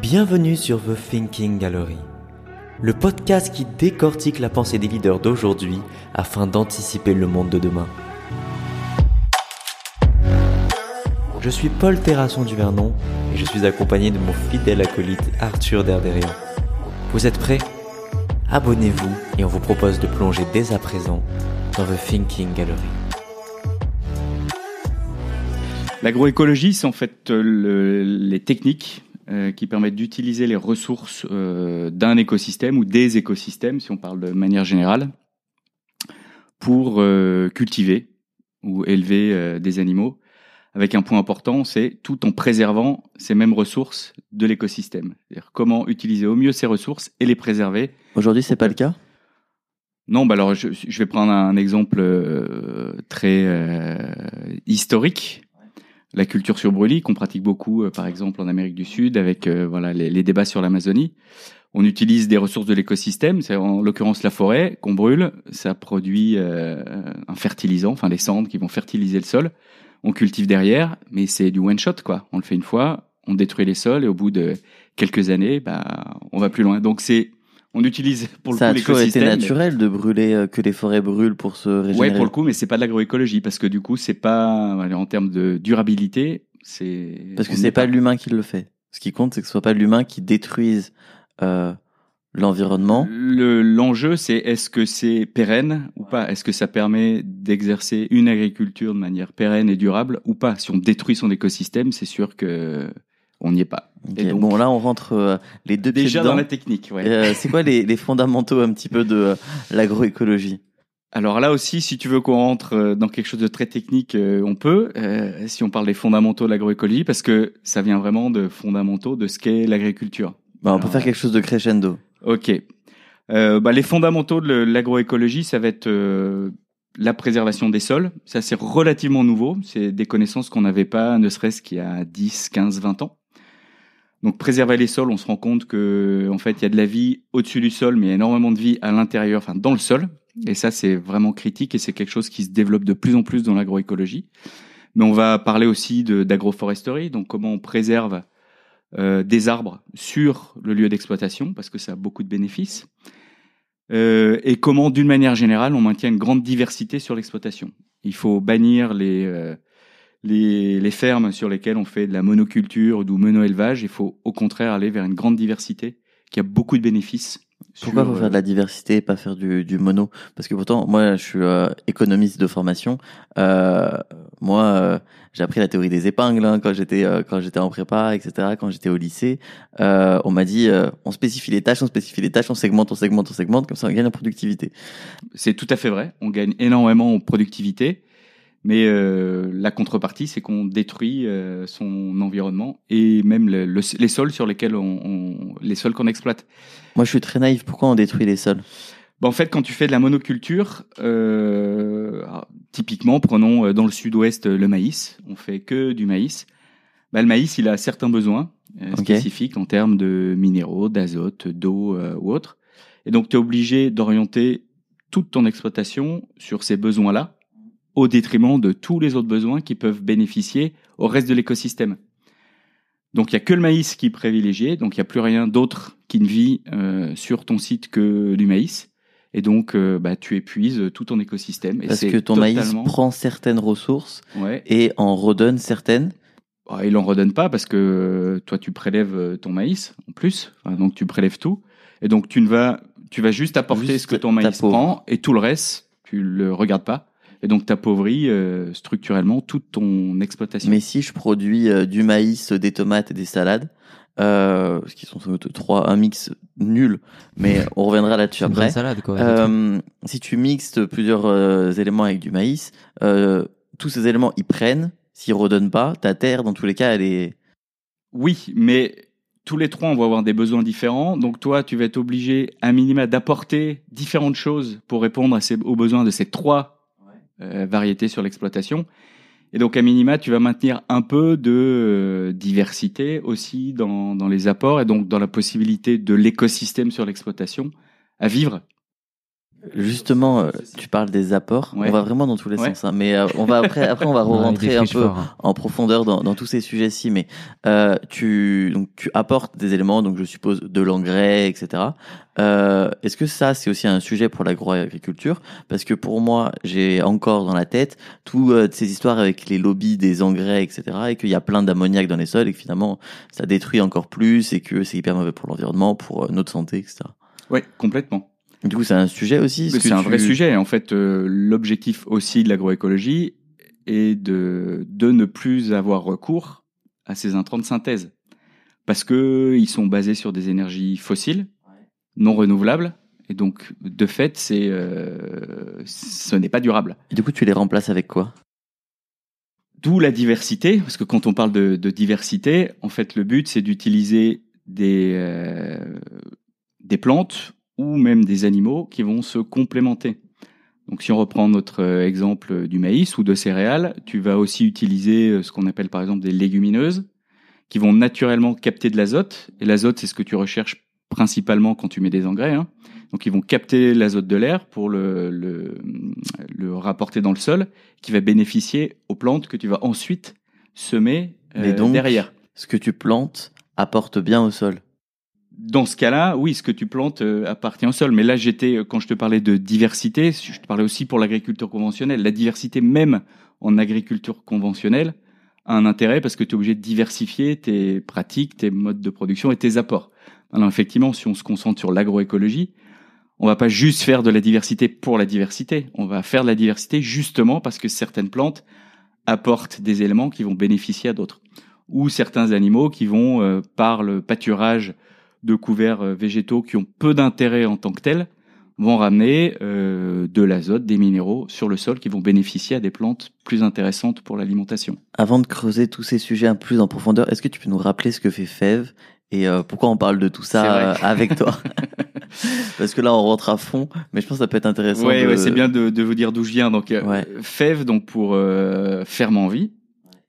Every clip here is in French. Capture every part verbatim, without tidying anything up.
Bienvenue sur The Thinking Gallery, le podcast qui décortique la pensée des leaders d'aujourd'hui afin d'anticiper le monde de demain. Je suis Paul Terrasson du Vernon et je suis accompagné de mon fidèle acolyte Arthur Derderian. Vous êtes prêts ? Abonnez-vous et on vous propose de plonger dès à présent dans The Thinking Gallery. L'agroécologie, c'est en fait euh, le, les techniques euh, qui permettent d'utiliser les ressources euh, d'un écosystème ou des écosystèmes, si on parle de manière générale, pour euh, cultiver ou élever euh, des animaux, avec un point important, c'est tout en préservant ces mêmes ressources de l'écosystème. C'est-à-dire comment utiliser au mieux ces ressources et les préserver. Aujourd'hui, c'est pas le cas ? Non, bah alors je, je vais prendre un exemple euh, très euh, historique. La culture sur brûlis qu'on pratique beaucoup, euh, par exemple en Amérique du Sud, avec euh, voilà les, les débats sur l'Amazonie. On utilise des ressources de l'écosystème, c'est en l'occurrence la forêt qu'on brûle. Ça produit euh, un fertilisant, enfin les cendres qui vont fertiliser le sol. On cultive derrière, mais c'est du one shot quoi. On le fait une fois, on détruit les sols et au bout de quelques années, bah on va plus loin. Donc c'est On utilise pour le ça coup l'écosystème. Ça a toujours été naturel mais... de brûler, euh, que les forêts brûlent pour se régénérer. Ouais, pour le coup, mais c'est pas de l'agroécologie parce que du coup, c'est pas en termes de durabilité, c'est parce que c'est pas, pas l'humain qui le fait. Ce qui compte, c'est que ce soit pas l'humain qui détruise euh, l'environnement. Le, l'enjeu, c'est est-ce que c'est pérenne ou pas ? Est-ce que ça permet d'exercer une agriculture de manière pérenne et durable ou pas ? Si on détruit son écosystème, c'est sûr que on n'y est pas. Okay. Et donc, bon, là, on rentre euh, les deux pieds déjà dedans. Dans la technique. Ouais. Euh, c'est quoi les, les fondamentaux un petit peu de euh, l'agroécologie ? Alors là aussi, si tu veux qu'on rentre dans quelque chose de très technique, euh, on peut. Euh, si on parle des fondamentaux de l'agroécologie, parce que ça vient vraiment de fondamentaux de ce qu'est l'agriculture. Bah, on Alors, peut faire quelque chose de crescendo. Ok. Euh, bah, les fondamentaux de l'agroécologie, ça va être euh, la préservation des sols. Ça, c'est relativement nouveau. C'est des connaissances qu'on n'avait pas, ne serait-ce qu'il y a dix, quinze, vingt ans. Donc, préserver les sols, on se rend compte que, en fait, il y a de la vie au-dessus du sol, mais il y a énormément de vie à l'intérieur, enfin, dans le sol. Et ça, c'est vraiment critique et c'est quelque chose qui se développe de plus en plus dans l'agroécologie. Mais on va parler aussi de, d'agroforesterie, donc comment on préserve euh, des arbres sur le lieu d'exploitation, parce que ça a beaucoup de bénéfices. Euh, et comment, d'une manière générale, on maintient une grande diversité sur l'exploitation. Il faut bannir les... Euh, Les, les fermes sur lesquelles on fait de la monoculture ou du mono-élevage. Il faut au contraire aller vers une grande diversité qui a beaucoup de bénéfices. Pourquoi sur, faut faire de la diversité et pas faire du, du mono ? Parce que pourtant, moi, je suis euh, économiste de formation. Euh, moi, euh, j'ai appris la théorie des épingles hein, quand j'étais euh, quand j'étais en prépa, et cetera. Quand j'étais au lycée, euh, on m'a dit euh, on spécifie les tâches, on spécifie les tâches, on segmente, on segmente, on segmente, comme ça on gagne en productivité. C'est tout à fait vrai. On gagne énormément en productivité. Mais euh, la contrepartie, c'est qu'on détruit euh, son environnement et même le, le, les sols sur lesquels on, on, les sols qu'on exploite. Moi, je suis très naïf. Pourquoi on détruit les sols ? Ben, en fait, quand tu fais de la monoculture, euh, typiquement, prenons dans le sud-ouest le maïs. On fait que du maïs. Ben, le maïs, il a certains besoins euh, okay. spécifiques en termes de minéraux, d'azote, d'eau euh, ou autre. Et donc, tu es obligé d'orienter toute ton exploitation sur ces besoins-là, au détriment de tous les autres besoins qui peuvent bénéficier au reste de l'écosystème. Donc, il n'y a que le maïs qui est privilégié, donc il n'y a plus rien d'autre qui ne vit euh, sur ton site que du maïs. Et donc, euh, bah, tu épuises tout ton écosystème. Et Parce c'est que ton totalement... maïs prend certaines ressources ouais. et en redonne certaines. Oh, il n'en redonne pas parce que euh, toi, tu prélèves ton maïs en plus. Enfin, donc, tu prélèves tout. Et donc, tu, ne vas, tu vas juste apporter juste ce que ton maïs prend et tout le reste, tu ne le regardes pas. Et donc, tu appauvris euh, structurellement toute ton exploitation. Mais si je produis euh, du maïs, des tomates et des salades, euh, ce qui sont trois, un mix nul, mais on reviendra là-dessus après. Une salade, quoi. Euh, si tu mixes plusieurs euh, éléments avec du maïs, euh, tous ces éléments, ils prennent. S'ils redonnent pas, ta terre, dans tous les cas, elle est... Oui, mais tous les trois, on va avoir des besoins différents. Donc, toi, tu vas être obligé, à minima, d'apporter différentes choses pour répondre à ces, aux besoins de ces trois Euh, variété sur l'exploitation. Et donc, à minima, tu vas maintenir un peu de euh, diversité aussi dans, dans les apports et donc dans la possibilité de l'écosystème sur l'exploitation à vivre. Justement, euh, tu parles des apports. Ouais. On va vraiment dans tous les Ouais. sens, hein. Mais euh, on va après, après on va Ouais, rentrer des un friches peu forts, hein. en profondeur dans, dans tous ces sujets-ci. Mais euh, tu donc tu apportes des éléments, donc je suppose de l'engrais, et cetera. Euh, est-ce que ça c'est aussi un sujet pour l'agroagriculture? Parce que pour moi, j'ai encore dans la tête toutes euh, ces histoires avec les lobbies des engrais, et cetera. Et qu'il y a plein d'ammoniac dans les sols et que finalement ça détruit encore plus et que c'est hyper mauvais pour l'environnement, pour euh, notre santé, et cetera. Oui, complètement. Du coup, c'est un sujet aussi. C'est un tu... vrai sujet. En fait, euh, l'objectif aussi de l'agroécologie est de, de ne plus avoir recours à ces intrants de synthèse. Parce que ils sont basés sur des énergies fossiles, non renouvelables. Et donc, de fait, c'est, euh, ce n'est pas durable. Et du coup, tu les remplaces avec quoi? D'où la diversité. Parce que quand on parle de, de diversité, en fait, le but, c'est d'utiliser des, euh, des plantes ou même des animaux qui vont se complémenter. Donc si on reprend notre exemple du maïs ou de céréales, tu vas aussi utiliser ce qu'on appelle par exemple des légumineuses qui vont naturellement capter de l'azote. Et l'azote, c'est ce que tu recherches principalement quand tu mets des engrais, hein. Donc ils vont capter l'azote de l'air pour le, le, le rapporter dans le sol, qui va bénéficier aux plantes que tu vas ensuite semer euh, Mais donc, derrière. Ce que tu plantes apporte bien au sol. Dans ce cas-là, oui, ce que tu plantes euh, appartient au sol. Mais là, j'étais, quand je te parlais de diversité, je te parlais aussi pour l'agriculture conventionnelle. La diversité, même en agriculture conventionnelle, a un intérêt parce que tu es obligé de diversifier tes pratiques, tes modes de production et tes apports. Alors effectivement, si on se concentre sur l'agroécologie, on va pas juste faire de la diversité pour la diversité. On va faire de la diversité justement parce que certaines plantes apportent des éléments qui vont bénéficier à d'autres. Ou certains animaux qui vont, euh, par le pâturage de couverts végétaux qui ont peu d'intérêt en tant que tels, vont ramener euh, de l'azote, des minéraux sur le sol qui vont bénéficier à des plantes plus intéressantes pour l'alimentation. Avant de creuser tous ces sujets un peu plus en profondeur, est-ce que tu peux nous rappeler ce que fait F E V et euh, pourquoi on parle de tout ça euh, avec toi? Parce que là, on rentre à fond, mais je pense que ça peut être intéressant. Ouais, de... ouais, c'est bien de, de vous dire d'où je viens. Donc, ouais. F E V, donc pour euh, Ferme en Vie.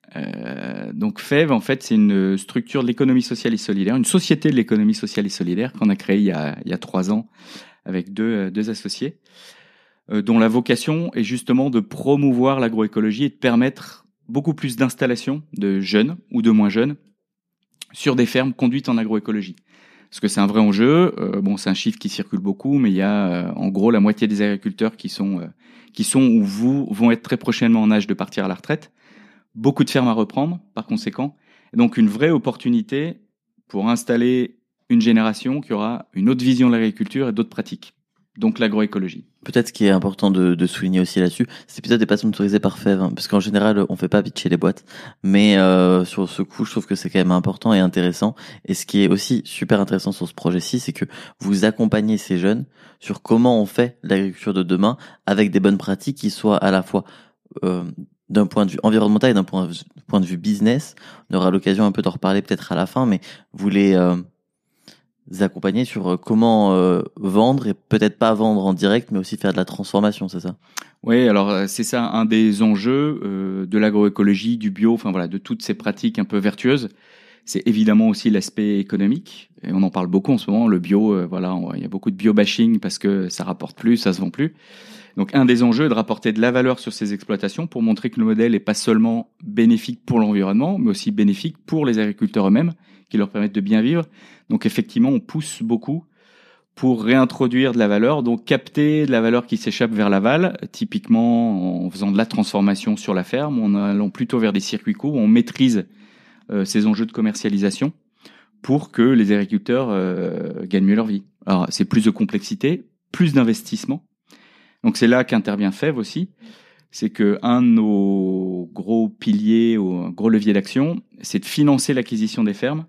Euh, donc F E V, en fait, c'est une structure de l'économie sociale et solidaire, une société de l'économie sociale et solidaire qu'on a créée il y a, il y a trois ans avec deux, deux associés, euh, dont la vocation est justement de promouvoir l'agroécologie et de permettre beaucoup plus d'installations de jeunes ou de moins jeunes sur des fermes conduites en agroécologie. Parce que c'est un vrai enjeu. Euh, bon, c'est un chiffre qui circule beaucoup, mais il y a euh, en gros la moitié des agriculteurs qui sont euh, qui sont ou vous vont être très prochainement en âge de partir à la retraite. Beaucoup de fermes à reprendre, par conséquent. Et donc, une vraie opportunité pour installer une génération qui aura une autre vision de l'agriculture et d'autres pratiques. Donc, l'agroécologie. Peut-être ce qui est important de, de souligner aussi là-dessus, cet épisode n'est pas sponsorisé par F E V, hein, parce qu'en général, on fait pas pitcher les boîtes. Mais euh, sur ce coup, je trouve que c'est quand même important et intéressant. Et ce qui est aussi super intéressant sur ce projet-ci, c'est que vous accompagnez ces jeunes sur comment on fait l'agriculture de demain avec des bonnes pratiques qui soient à la fois... Euh, d'un point de vue environnemental et d'un point de vue, point de vue business. On aura l'occasion un peu d'en reparler peut-être à la fin, mais vous les euh, accompagner sur euh, comment euh, vendre et peut-être pas vendre en direct, mais aussi faire de la transformation, c'est ça? Oui, alors c'est ça un des enjeux euh, de l'agroécologie, du bio, enfin voilà, de toutes ces pratiques un peu vertueuses. C'est évidemment aussi l'aspect économique, et on en parle beaucoup en ce moment. Le bio, euh, voilà, il y a beaucoup de bio-bashing parce que ça rapporte plus, ça se vend plus. Donc, un des enjeux est de rapporter de la valeur sur ces exploitations pour montrer que le modèle n'est pas seulement bénéfique pour l'environnement, mais aussi bénéfique pour les agriculteurs eux-mêmes, qui leur permettent de bien vivre. Donc, effectivement, on pousse beaucoup pour réintroduire de la valeur, donc capter de la valeur qui s'échappe vers l'aval, typiquement en faisant de la transformation sur la ferme, en allant plutôt vers des circuits courts, où on maîtrise euh, ces enjeux de commercialisation pour que les agriculteurs euh, gagnent mieux leur vie. Alors, c'est plus de complexité, plus d'investissement. Donc c'est là qu'intervient F E V aussi, c'est que un de nos gros piliers ou gros leviers d'action, c'est de financer l'acquisition des fermes.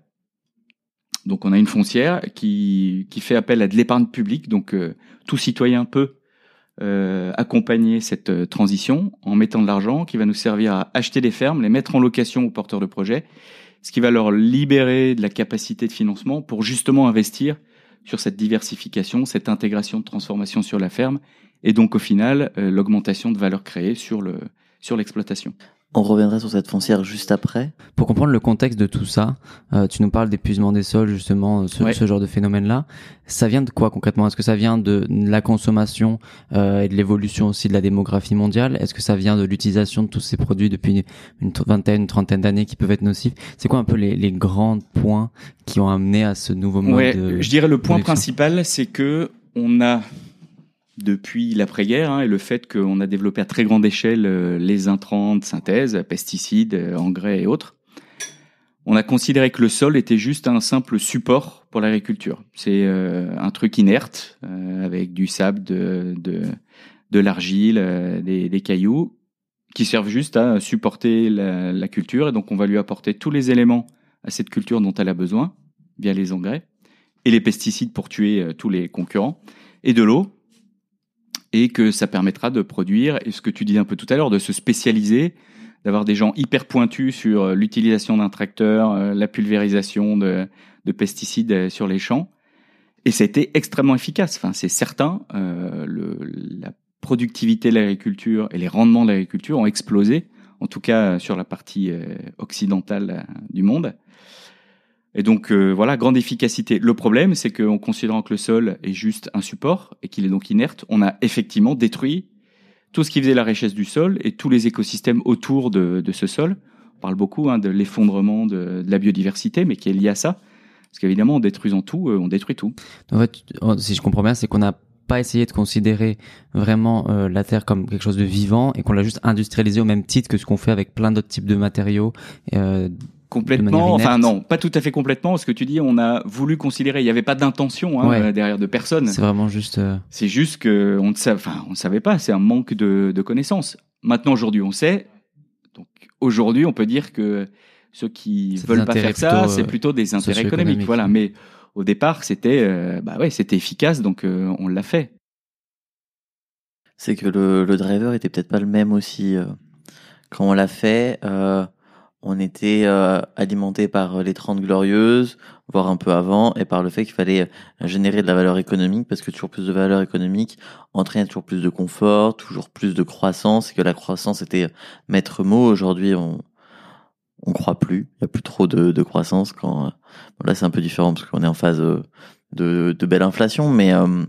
Donc on a une foncière qui qui fait appel à de l'épargne publique, donc euh, tout citoyen peut euh, accompagner cette euh, transition en mettant de l'argent qui va nous servir à acheter des fermes, les mettre en location aux porteurs de projets, ce qui va leur libérer de la capacité de financement pour justement investir sur cette diversification, cette intégration de transformation sur la ferme, et donc au final, euh, l'augmentation de valeur créée sur le sur l'exploitation. On reviendra sur cette foncière juste après. Pour comprendre le contexte de tout ça, euh, tu nous parles d'épuisement des sols, justement, ce, Ouais. ce genre de phénomène-là. Ça vient de quoi concrètement? Est-ce que ça vient de la consommation euh, et de l'évolution aussi de la démographie mondiale? Est-ce que ça vient de l'utilisation de tous ces produits depuis une vingtaine, une trentaine d'années qui peuvent être nocifs? C'est quoi un peu les, les grands points qui ont amené à ce nouveau mode Ouais, de je dirais le point production? principal, c'est que on a depuis l'après-guerre hein, et le fait qu'on a développé à très grande échelle euh, les intrants de synthèse, pesticides, euh, engrais et autres, on a considéré que le sol était juste un simple support pour l'agriculture. C'est euh, un truc inerte euh, avec du sable, de, de, de l'argile, euh, des, des cailloux qui servent juste à supporter la, la culture. Et donc on va lui apporter tous les éléments à cette culture dont elle a besoin via les engrais et les pesticides pour tuer euh, tous les concurrents et de l'eau. Et que ça permettra de produire, et ce que tu disais un peu tout à l'heure, de se spécialiser, d'avoir des gens hyper pointus sur l'utilisation d'un tracteur, la pulvérisation de, de pesticides sur les champs. Et ça a été extrêmement efficace. Enfin, c'est certain, euh, le, la productivité de l'agriculture et les rendements de l'agriculture ont explosé, en tout cas sur la partie euh, occidentale euh, du monde. Et donc euh, voilà, grande efficacité. Le problème, c'est qu'en considérant que le sol est juste un support et qu'il est donc inerte, on a effectivement détruit tout ce qui faisait la richesse du sol et tous les écosystèmes autour de, de ce sol. On parle beaucoup hein, de l'effondrement de, de la biodiversité, mais qui est lié à ça. Parce qu'évidemment, en détruisant tout, euh, on détruit tout. En fait, si je comprends bien, c'est qu'on n'a pas essayé de considérer vraiment euh, la Terre comme quelque chose de vivant et qu'on l'a juste industrialisé au même titre que ce qu'on fait avec plein d'autres types de matériaux. Euh, Complètement, enfin non, pas tout à fait complètement. Ce que tu dis, on a voulu considérer, il n'y avait pas d'intention hein, ouais. derrière de personne. C'est vraiment juste. Euh... C'est juste que on ne savait, enfin, on ne savait pas. C'est un manque de, de connaissances. Maintenant, aujourd'hui, on sait. Donc aujourd'hui, on peut dire que ceux qui c'est veulent pas faire ça, plutôt, c'est plutôt des intérêts économiques. Voilà. Mais au départ, c'était, euh, bah ouais, c'était efficace, donc euh, on l'a fait. C'est que le, le driver était peut-être pas le même aussi euh, quand on l'a fait. Euh... On était euh, alimenté par les Trente Glorieuses, voire un peu avant, et par le fait qu'il fallait générer de la valeur économique, parce que toujours plus de valeur économique entraîne toujours plus de confort, toujours plus de croissance, et que la croissance était maître mot. Aujourd'hui, on on croit plus, il y a plus trop de, de croissance. Quand bon, là, c'est un peu différent parce qu'on est en phase de, de belle inflation, mais euh,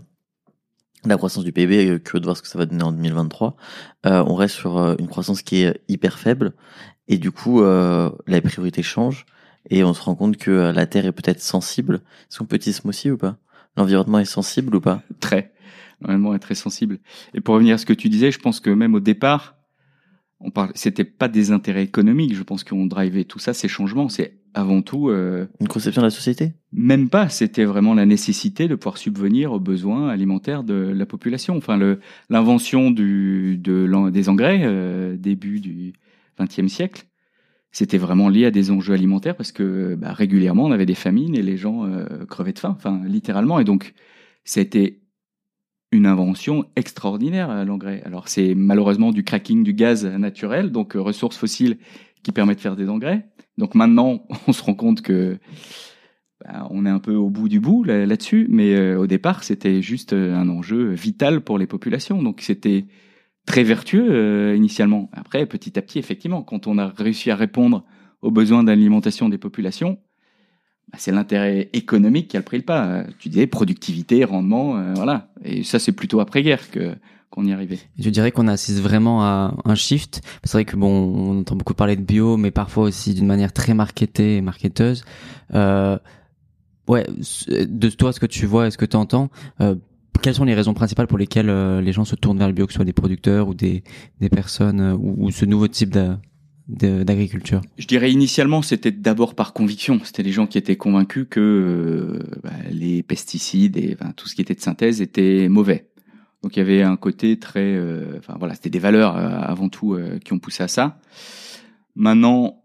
la croissance du P I B, curieux de voir ce que ça va donner en deux mille vingt-trois. Euh, on reste sur une croissance qui est hyper faible. Et du coup, euh, la priorité change et on se rend compte que la Terre est peut-être sensible. Est-ce qu'on peut dire ce mot-ci ou pas? L'environnement est sensible ou pas? Très. L'environnement est très sensible. Et pour revenir à ce que tu disais, je pense que même au départ, on parle, c'était pas des intérêts économiques. Je pense qu'on drivait tout ça, ces changements. C'est avant tout euh, une conception de la société. Même pas. C'était vraiment la nécessité de pouvoir subvenir aux besoins alimentaires de la population. Enfin, le, l'invention du, de, des engrais euh, début du vingtième siècle, c'était vraiment lié à des enjeux alimentaires parce que bah, régulièrement on avait des famines et les gens euh, crevaient de faim, enfin littéralement. Et donc c'était une invention extraordinaire l'engrais. Alors c'est malheureusement du cracking du gaz naturel, donc euh, ressources fossiles qui permettent de faire des engrais. Donc maintenant on se rend compte que bah, on est un peu au bout du bout là, là-dessus, mais euh, au départ c'était juste un enjeu vital pour les populations. Donc c'était très vertueux euh, initialement. Après, petit à petit, effectivement, quand on a réussi à répondre aux besoins d'alimentation des populations, bah, c'est l'intérêt économique qui a pris le pas. Euh, tu disais productivité, rendement, euh, voilà. Et ça, c'est plutôt après-guerre que qu'on y arrivait. Je dirais qu'on assiste vraiment à un shift. C'est vrai que bon, on entend beaucoup parler de bio, mais parfois aussi d'une manière très marketée et marketeuse. Euh, ouais, de toi, ce que tu vois et ce que tu entends. Euh, Quelles sont les raisons principales pour lesquelles euh, les gens se tournent vers le bio, que ce soit des producteurs ou des, des personnes euh, ou, ou ce nouveau type de, de, d'agriculture? Je dirais initialement, c'était d'abord par conviction. C'était les gens qui étaient convaincus que euh, bah, les pesticides et enfin, tout ce qui était de synthèse était mauvais. Donc il y avait un côté très, euh, enfin voilà, c'était des valeurs euh, avant tout euh, qui ont poussé à ça. Maintenant,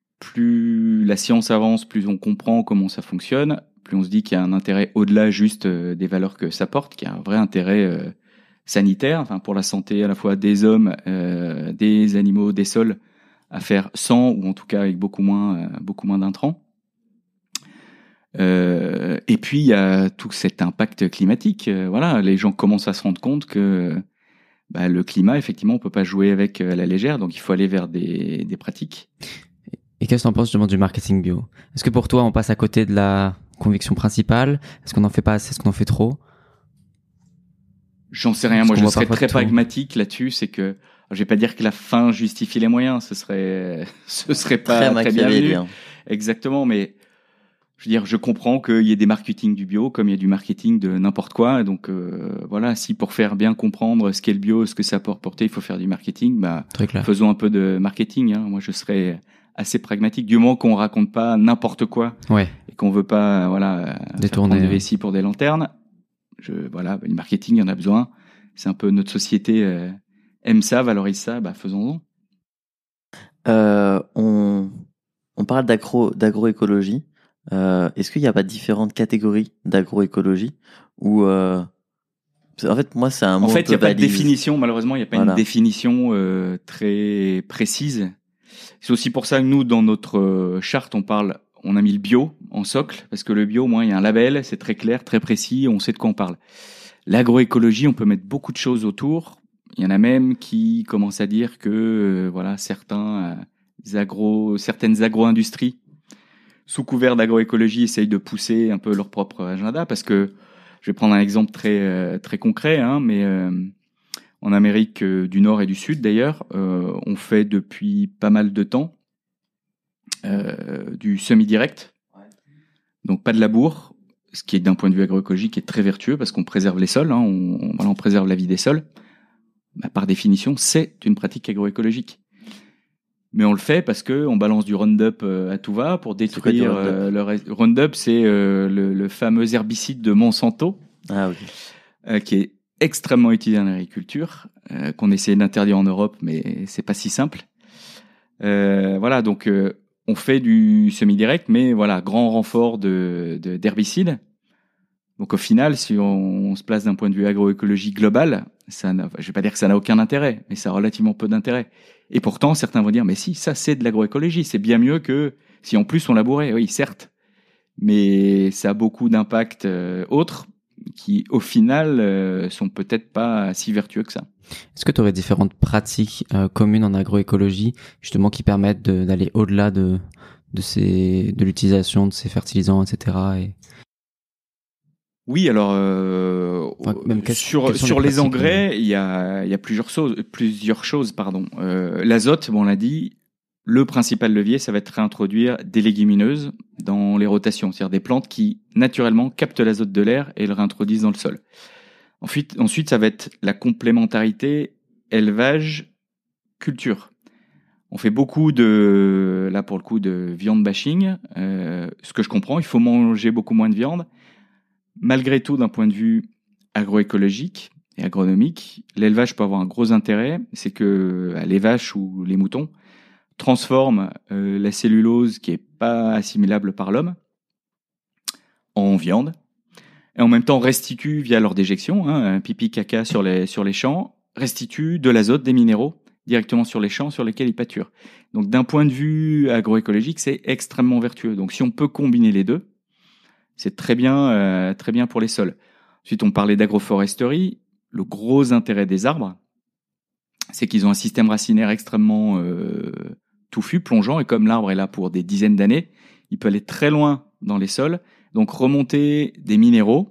plus la science avance, plus on comprend comment ça fonctionne. Plus on se dit qu'il y a un intérêt au-delà juste euh, des valeurs que ça porte, qu'il y a un vrai intérêt euh, sanitaire, enfin pour la santé à la fois des hommes, euh, des animaux, des sols, à faire sans ou en tout cas avec beaucoup moins, euh, beaucoup moins d'intrants. Euh, et puis il y a tout cet impact climatique. Euh, voilà, les gens commencent à se rendre compte que bah, le climat, effectivement, on peut pas jouer avec à la légère, donc il faut aller vers des, des pratiques. Et qu'est-ce que t'en penses justement du marketing bio? Est-ce que pour toi, on passe à côté de la conviction principale? Est-ce qu'on en fait pas assez? Est-ce qu'on en fait trop? J'en sais rien. Parce Moi, qu'on je voit serais parfois très tout. pragmatique là-dessus. C'est que je vais pas dire que la fin justifie les moyens. Ce serait, ce serait pas Très très, bienvenu. machiavélien. Exactement. Mais je veux dire, je comprends qu'il y ait des marketing du bio comme il y a du marketing de n'importe quoi. Donc euh, voilà, si pour faire bien comprendre ce qu'est le bio, ce que ça peut apporter, il faut faire du marketing, bah Très clair. faisons un peu de marketing. Hein. Moi, je serais assez pragmatique. Du moment qu'on raconte pas n'importe quoi Ouais. et qu'on veut pas, voilà, Détourner, faire prendre des ouais. vessies pour des lanternes. Je, voilà, le marketing, il y en a besoin. C'est un peu notre société euh, aime ça, valorise ça, bah faisons-en. Euh, on, on parle d'agro, d'agroécologie. Euh, est-ce qu'il n'y a pas différentes catégories d'agroécologie ou euh, en fait, moi, c'est un mot En fait, il n'y a pas de valise. définition, malheureusement, il n'y a pas Voilà. une définition euh, très précise. C'est aussi pour ça que nous, dans notre euh, charte, on parle, on a mis le bio en socle, parce que le bio, au moins, il y a un label, c'est très clair, très précis, on sait de quoi on parle. L'agroécologie, on peut mettre beaucoup de choses autour. Il y en a même qui commencent à dire que euh, voilà, certains euh, agro, certaines agro-industries sous couvert d'agroécologie essayent de pousser un peu leur propre agenda, parce que je vais prendre un exemple très euh, très concret, hein, mais euh, en Amérique euh, du Nord et du Sud d'ailleurs, euh, on fait depuis pas mal de temps euh, du semi-direct, donc pas de labour. Ce qui est d'un point de vue agroécologique est très vertueux parce qu'on préserve les sols, hein, on, on, voilà, on préserve la vie des sols. Bah, par définition, c'est une pratique agroécologique. Mais on le fait parce que on balance du Roundup à tout va pour détruire Roundup euh, le reste. Roundup, c'est euh, le, le fameux herbicide de Monsanto, Ah ok. euh, qui est extrêmement utilisé en agriculture, euh, qu'on essaie d'interdire en Europe, mais c'est pas si simple. Euh, voilà, donc euh, on fait du semi-direct, mais voilà, grand renfort de, de d'herbicides. Donc au final, si on, on se place d'un point de vue agroécologie global, ça n'a, je vais pas dire que ça n'a aucun intérêt, mais ça a relativement peu d'intérêt. Et pourtant, certains vont dire, mais si, ça c'est de l'agroécologie, c'est bien mieux que si en plus on labourait. Oui, certes, mais ça a beaucoup d'impacts euh, autres qui, au final, euh, sont peut-être pas si vertueux que ça. Est-ce que tu aurais différentes pratiques euh, communes en agroécologie, justement, qui permettent de, d'aller au-delà de de ces de l'utilisation de ces fertilisants, et cetera. Et... Oui, alors euh, Enfin, même quelles- sur quelles sont sur les les, pratiques, engrais, il y a il y a plusieurs choses, plusieurs choses, pardon. Euh, l'azote, bon, on l'a dit, le principal levier, ça va être réintroduire des légumineuses dans les rotations, c'est-à-dire des plantes qui naturellement captent l'azote de l'air et le réintroduisent dans le sol. Ensuite, ensuite, ça va être la complémentarité élevage culture. On fait beaucoup de, là pour le coup, de viande bashing. Euh, ce que je comprends, il faut manger beaucoup moins de viande. Malgré tout, d'un point de vue agroécologique et agronomique, l'élevage peut avoir un gros intérêt. C'est que les vaches ou les moutons transforment euh, la cellulose qui est pas assimilable par l'homme en viande. Et en même temps restituent via leur déjection, hein, un pipi caca sur les, sur les champs, restituent de l'azote, des minéraux directement sur les champs sur lesquels ils pâturent. Donc d'un point de vue agroécologique, c'est extrêmement vertueux. Donc si on peut combiner les deux, c'est très bien, euh, très bien pour les sols. Ensuite, on parlait d'agroforesterie. Le gros intérêt des arbres, c'est qu'ils ont un système racinaire extrêmement euh, touffu, plongeant, et comme l'arbre est là pour des dizaines d'années, il peut aller très loin dans les sols, donc remonter des minéraux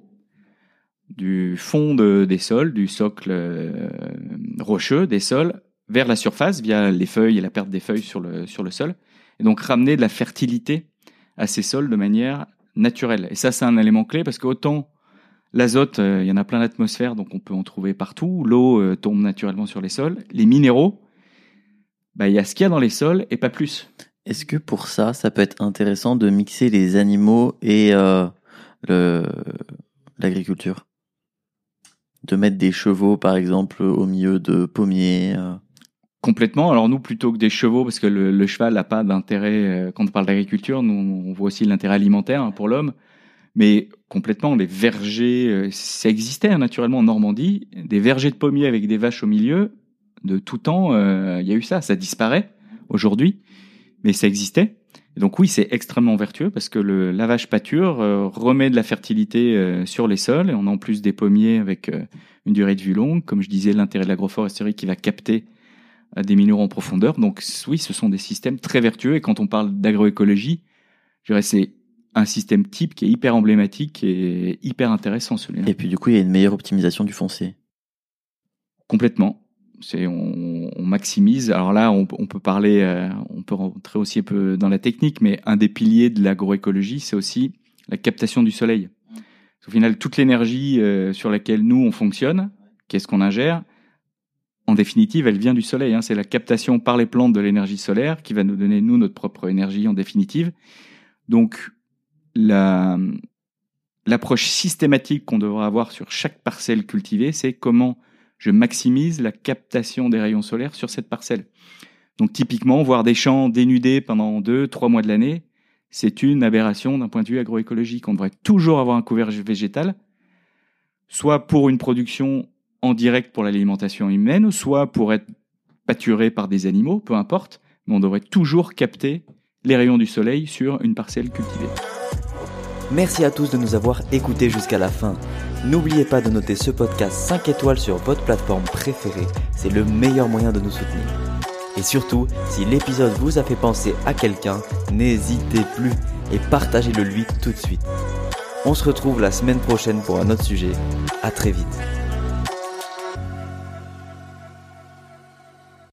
du fond de, des sols, du socle euh, rocheux des sols, vers la surface via les feuilles et la perte des feuilles sur le, sur le sol, et donc ramener de la fertilité à ces sols de manière naturelle. Et ça, c'est un élément clé, parce qu'autant l'azote, euh, il y en a plein l'atmosphère, donc on peut en trouver partout, l'eau euh, tombe naturellement sur les sols, les minéraux, bah, il y a ce qu'il y a dans les sols et pas plus. Est-ce que pour ça, ça peut être intéressant de mixer les animaux et euh, le l'agriculture? De mettre des chevaux, par exemple, au milieu de pommiers euh... Complètement. Alors nous, plutôt que des chevaux, parce que le, le cheval n'a pas d'intérêt, euh, quand on parle d'agriculture, nous on voit aussi l'intérêt alimentaire, hein, pour l'homme, mais complètement, les vergers, euh, ça existait, hein, naturellement en Normandie, des vergers de pommiers avec des vaches au milieu, de tout temps, euh, il y a eu ça, ça disparaît aujourd'hui, mais ça existait. Et donc oui, c'est extrêmement vertueux parce que le lavage pâture euh, remet de la fertilité euh, sur les sols. Et on a en plus des pommiers avec euh, une durée de vie longue. Comme je disais, l'intérêt de l'agroforesterie qui va capter euh, des minéraux en profondeur. Donc oui, ce sont des systèmes très vertueux. Et quand on parle d'agroécologie, je dirais c'est un système type qui est hyper emblématique et hyper intéressant celui-là. Et puis du coup, il y a une meilleure optimisation du foncier. Complètement. C'est on, on maximise. Alors là, on, on peut parler, euh, on peut rentrer aussi un peu dans la technique, mais un des piliers de l'agroécologie, c'est aussi la captation du soleil. Au final, toute l'énergie euh, sur laquelle nous on fonctionne, qu'est-ce qu'on ingère, en définitive, elle vient du soleil. Hein. C'est la captation par les plantes de l'énergie solaire qui va nous donner nous notre propre énergie en définitive. Donc la l'approche systématique qu'on devra avoir sur chaque parcelle cultivée, c'est comment je maximise la captation des rayons solaires sur cette parcelle. Donc typiquement, voir des champs dénudés pendant deux, trois mois de l'année, c'est une aberration d'un point de vue agroécologique. On devrait toujours avoir un couvert végétal, soit pour une production en direct pour l'alimentation humaine, soit pour être pâturé par des animaux, peu importe, mais on devrait toujours capter les rayons du soleil sur une parcelle cultivée. Merci à tous de nous avoir écoutés jusqu'à la fin. N'oubliez pas de noter ce podcast cinq étoiles sur votre plateforme préférée, c'est le meilleur moyen de nous soutenir. Et surtout, si l'épisode vous a fait penser à quelqu'un, n'hésitez plus et partagez-le lui tout de suite. On se retrouve la semaine prochaine pour un autre sujet. À très vite.